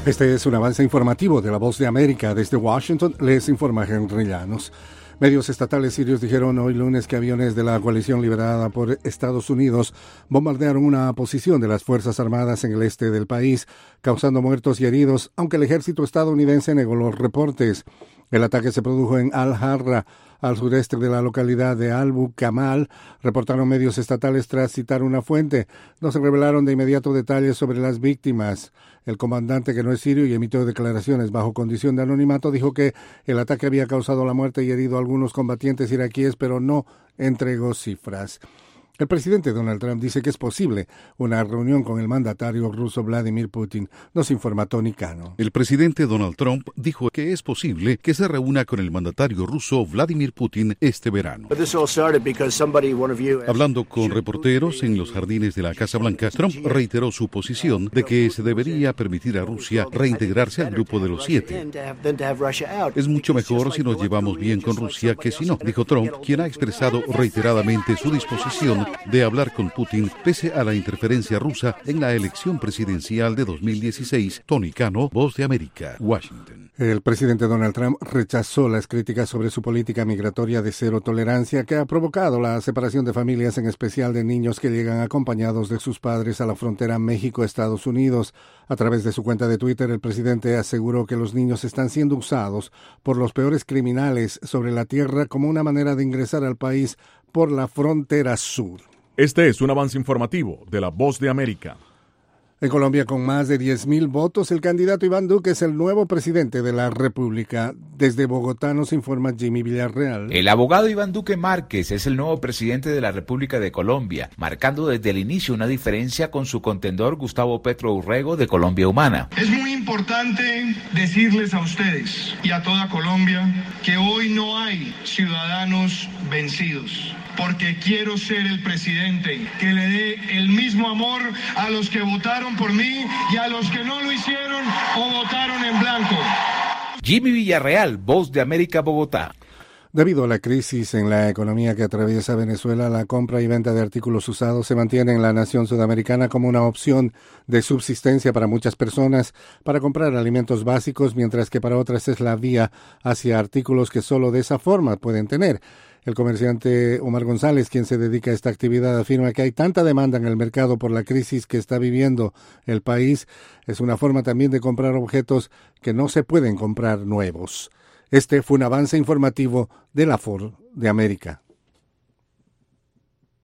Este es un avance informativo de La Voz de América. Desde Washington les informa Henry Llanos. Medios estatales sirios dijeron hoy lunes que aviones de la coalición liderada por Estados Unidos bombardearon una posición de las Fuerzas Armadas en el este del país, causando muertos y heridos, aunque el ejército estadounidense negó los reportes. El ataque se produjo en Al-Harra, al sureste de la localidad de Abu Kamal, reportaron medios estatales tras citar una fuente. No se revelaron de inmediato detalles sobre las víctimas. El comandante, que no es sirio y emitió declaraciones bajo condición de anonimato, dijo que el ataque había causado la muerte y herido a algunos combatientes iraquíes, pero no entregó cifras. El presidente Donald Trump dice que es posible una reunión con el mandatario ruso Vladimir Putin. Nos informa Tony Cano. El presidente Donald Trump dijo que es posible que se reúna con el mandatario ruso Vladimir Putin este verano. Hablando con reporteros en los jardines de la Casa Blanca, Trump reiteró su posición de que se debería permitir a Rusia reintegrarse al grupo de los 7. Es mucho mejor si nos llevamos bien con Rusia que si no, dijo Trump, quien ha expresado reiteradamente su disposición de hablar con Putin pese a la interferencia rusa en la elección presidencial de 2016. Tony Cano, Voz de América, Washington. El presidente Donald Trump rechazó las críticas sobre su política migratoria de cero tolerancia que ha provocado la separación de familias, en especial de niños que llegan acompañados de sus padres a la frontera México-Estados Unidos. A través de su cuenta de Twitter, el presidente aseguró que los niños están siendo usados por los peores criminales sobre la tierra como una manera de ingresar al país por la frontera sur. Este es un avance informativo de La Voz de América. En Colombia, con más de 10,000 votos, el candidato Iván Duque es el nuevo presidente de la República. Desde Bogotá nos informa Jimmy Villarreal. El abogado Iván Duque Márquez es el nuevo presidente de la República de Colombia, marcando desde el inicio una diferencia con su contendor Gustavo Petro Urrego de Colombia Humana. Es muy importante decirles a ustedes y a toda Colombia que hoy no hay ciudadanos vencidos, porque quiero ser el presidente que le dé el mismo amor a los que votaron por mí y a los que no lo hicieron o votaron en blanco. Jimmy Villarreal, Voz de América, Bogotá. Debido a la crisis en la economía que atraviesa Venezuela, la compra y venta de artículos usados se mantiene en la nación sudamericana como una opción de subsistencia para muchas personas para comprar alimentos básicos, mientras que para otras es la vía hacia artículos que solo de esa forma pueden tener. El comerciante Omar González, quien se dedica a esta actividad, afirma que hay tanta demanda en el mercado por la crisis que está viviendo el país. Es una forma también de comprar objetos que no se pueden comprar nuevos. Este fue un avance informativo de La Voz de América.